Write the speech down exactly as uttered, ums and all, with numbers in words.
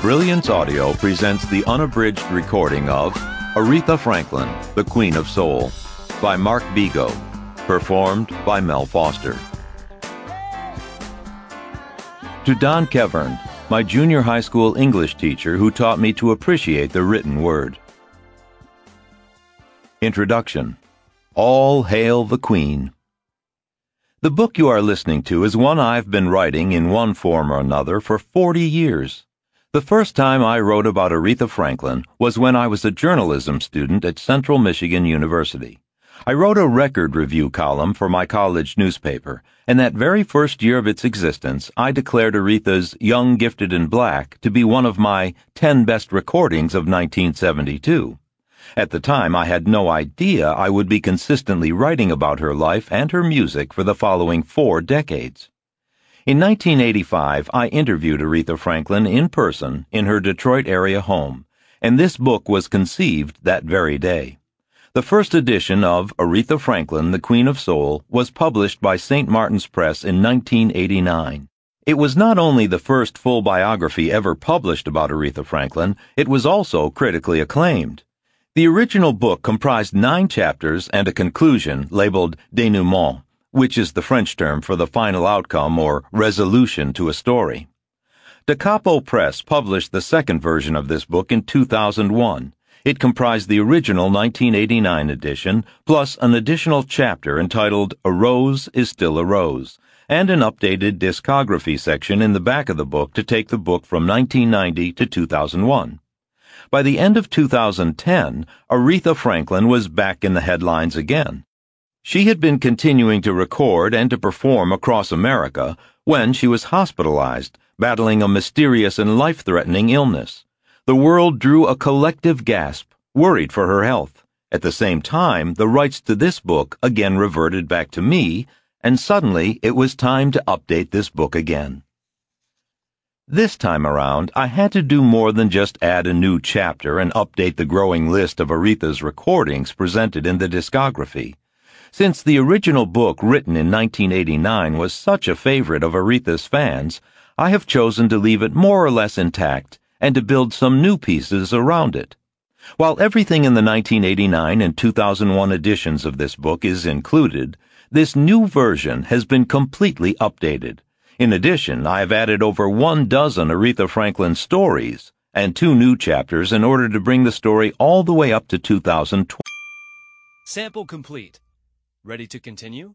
Brilliance Audio presents the unabridged recording of Aretha Franklin, the Queen of Soul, by Mark Bego, performed by Mel Foster. To Don Kevern, my junior high school English teacher who taught me to appreciate the written word. Introduction. All Hail the Queen. The book you are listening to is one I've been writing in one form or another for forty years. The first time I wrote about Aretha Franklin was when I was a journalism student at Central Michigan University. I wrote a record review column for my college newspaper, and that very first year of its existence, I declared Aretha's Young, Gifted, and Black to be one of my ten best recordings of nineteen seventy-two. At the time, I had no idea I would be consistently writing about her life and her music for the following four decades. In nineteen eighty-five, I interviewed Aretha Franklin in person in her Detroit area home, and this book was conceived that very day. The first edition of Aretha Franklin, the Queen of Soul, was published by Saint Martin's Press in nineteen eighty-nine. It was not only the first full biography ever published about Aretha Franklin, it was also critically acclaimed. The original book comprised nine chapters and a conclusion labeled denouement, which is the French term for the final outcome or resolution to a story. Da Capo Press published the second version of this book in two thousand one. It comprised the original nineteen eighty-nine edition, plus an additional chapter entitled A Rose is Still a Rose, and an updated discography section in the back of the book to take the book from nineteen ninety to two thousand one. By the end of two thousand ten, Aretha Franklin was back in the headlines again. She had been continuing to record and to perform across America when she was hospitalized, battling a mysterious and life-threatening illness. The world drew a collective gasp, worried for her health. At the same time, the rights to this book again reverted back to me, and suddenly it was time to update this book again. This time around, I had to do more than just add a new chapter and update the growing list of Aretha's recordings presented in the discography. Since the original book written in nineteen eighty-nine was such a favorite of Aretha's fans, I have chosen to leave it more or less intact and to build some new pieces around it. While everything in the nineteen eighty-nine and two thousand one editions of this book is included, this new version has been completely updated. In addition, I have added over one dozen Aretha Franklin stories and two new chapters in order to bring the story all the way up to two thousand twenty. Sample complete. Ready to continue?